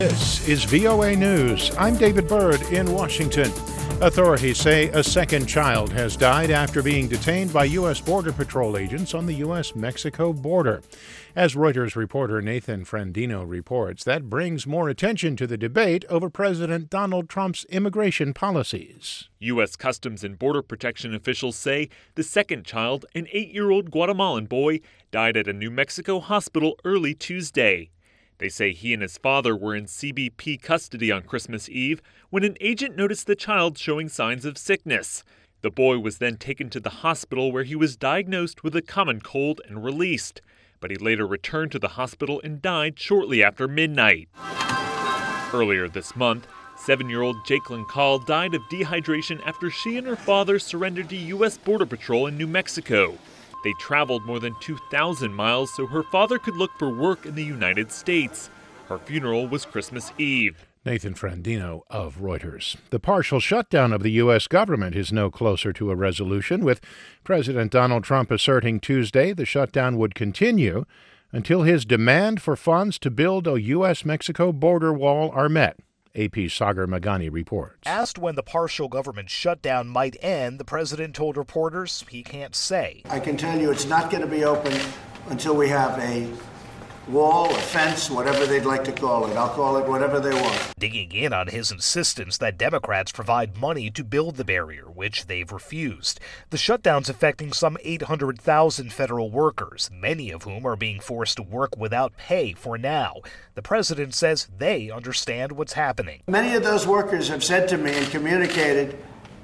This is VOA News. I'm David Byrd in Washington. Authorities say a second child has died after being detained by U.S. Border Patrol agents on the U.S.-Mexico border. As Reuters reporter Nathan Frandino reports, that brings more attention to the debate over President Donald Trump's immigration policies. U.S. Customs and Border Protection officials say the second child, an 8-year-old Guatemalan boy, died at a New Mexico hospital early Tuesday. They say he and his father were in CBP custody on Christmas Eve when an agent noticed the child showing signs of sickness. The boy was then taken to the hospital where he was diagnosed with a common cold and released. But he later returned to the hospital and died shortly after midnight. Earlier this month, 7-year-old Jacqueline Call died of dehydration after she and her father surrendered to U.S. Border Patrol in New Mexico. They traveled more than 2,000 miles so her father could look for work in the United States. Her funeral was Christmas Eve. Nathan Frandino of Reuters. The partial shutdown of the U.S. government is no closer to a resolution, with President Donald Trump asserting Tuesday the shutdown would continue until his demand for funds to build a U.S.-Mexico border wall are met. AP's Sagar Meghani reports. Asked when the partial government shutdown might end, the president told reporters he can't say. I can tell you it's not going to be open until we have a wall, a fence, whatever they'd like to call it. I'll call it whatever they want. Digging in on his insistence that Democrats provide money to build the barrier, which they've refused. The shutdown's affecting some 800,000 federal workers, many of whom are being forced to work without pay for now. The president says they understand what's happening. Many of those workers have said to me and communicated,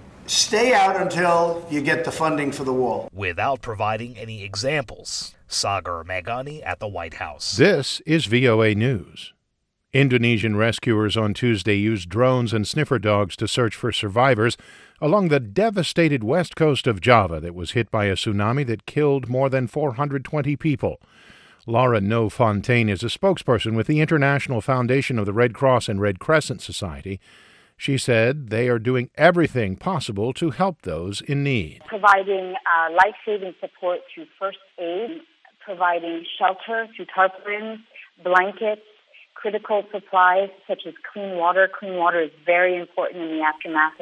stay out until you get the funding for the wall. Without providing any examples. Sagar Meghani at the White House. This is VOA News. Indonesian rescuers on Tuesday used drones and sniffer dogs to search for survivors along the devastated west coast of Java that was hit by a tsunami that killed more than 420 people. Laura No Fontaine is a spokesperson with the International Foundation of the Red Cross and Red Crescent Society. She said they are doing everything possible to help those in need. Providing life-saving support through first aid, providing shelter through tarpaulins, blankets, critical supplies such as clean water. Clean water is very important in the aftermath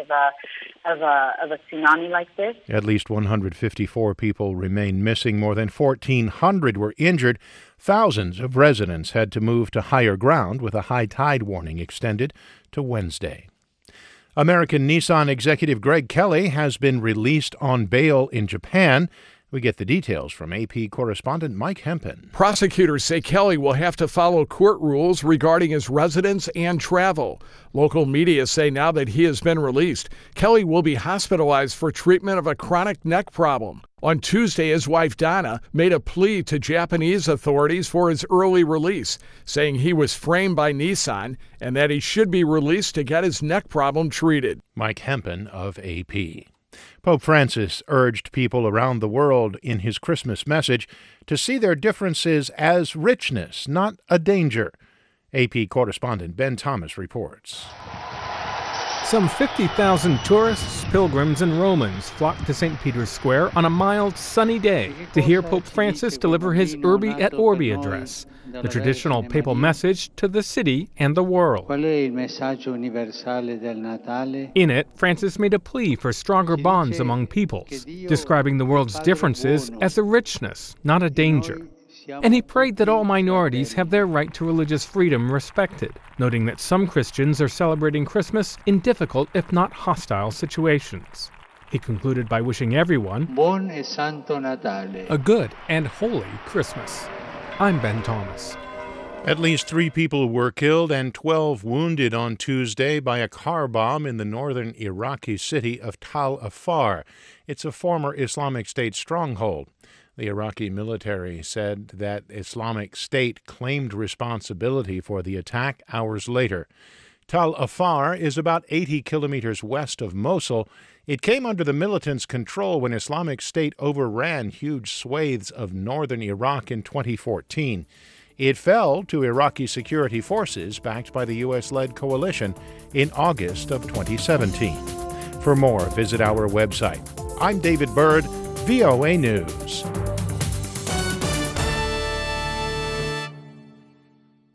of a tsunami like this. At least 154 people remain missing. More than 1,400 were injured. Thousands of residents had to move to higher ground with a high tide warning extended to Wednesday. American Nissan executive Greg Kelly has been released on bail in Japan. We get the details from AP correspondent Mike Hempen. Prosecutors say Kelly will have to follow court rules regarding his residence and travel. Local media say now that he has been released, Kelly will be hospitalized for treatment of a chronic neck problem. On Tuesday, his wife Donna made a plea to Japanese authorities for his early release, saying he was framed by Nissan and that he should be released to get his neck problem treated. Mike Hempen of AP. Pope Francis urged people around the world in his Christmas message to see their differences as richness, not a danger. AP correspondent Ben Thomas reports. Some 50,000 tourists, pilgrims, and Romans flocked to St. Peter's Square on a mild, sunny day to hear Pope Francis deliver his Urbi et Orbi address, the traditional papal message to the city and the world. In it, Francis made a plea for stronger bonds among peoples, describing the world's differences as a richness, not a danger. And he prayed that all minorities have their right to religious freedom respected, noting that some Christians are celebrating Christmas in difficult, if not hostile, situations. He concluded by wishing everyone a good and holy Christmas. I'm Ben Thomas. At least 3 people were killed and 12 wounded on Tuesday by a car bomb in the northern Iraqi city of Tal Afar. It's a former Islamic State stronghold. The Iraqi military said that Islamic State claimed responsibility for the attack hours later. Tal Afar is about 80 kilometers west of Mosul. It came under the militants' control when Islamic State overran huge swathes of northern Iraq in 2014. It fell to Iraqi security forces backed by the U.S.-led coalition in August of 2017. For more, visit our website. I'm David Byrd, VOA News.